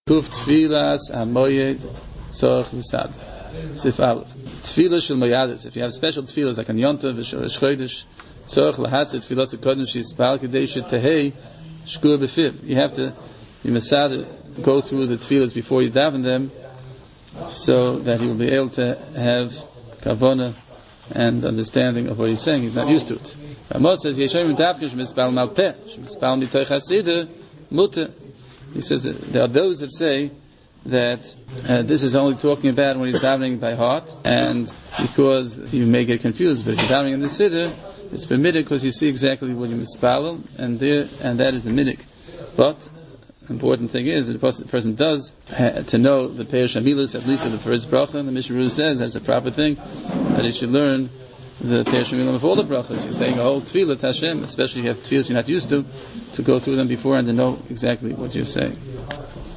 Kuf Tfilas Amoyed Tzorch L'Sad. Sif Aleph. Tfilah Shel Moyadis. If you have special tfilas like an Yontav, Shchodesh, Tzorch L'Hasid Tfilas HaKodesh Yisbal Kadesh Tehei Shkur B'Fiv. You have to, you must go through the tfilas before you daven them, so that he will be able to have kavana and understanding of what he's saying. He's not used to it. Ramos says, Yeshayim Davkish Mispal Malpeh, Mispal Mitoich HaSidah, Mutter. He says that there are those that say that this is only talking about when he's davening by heart, and because you may get confused, but if you're davening in the siddur, it's permitted because you see exactly what you mispalel, and that is the minik. But the important thing is that the person does to know the Peirush HaMilos, at least of the first bracha. The Mishnah Berurah says that's a proper thing, that he should learn the Peirush HaMilos of all the brachas. He's saying a whole tefillah to Hashem, especially if you have tefillahs you're not used to go through them before and to know exactly what you're saying.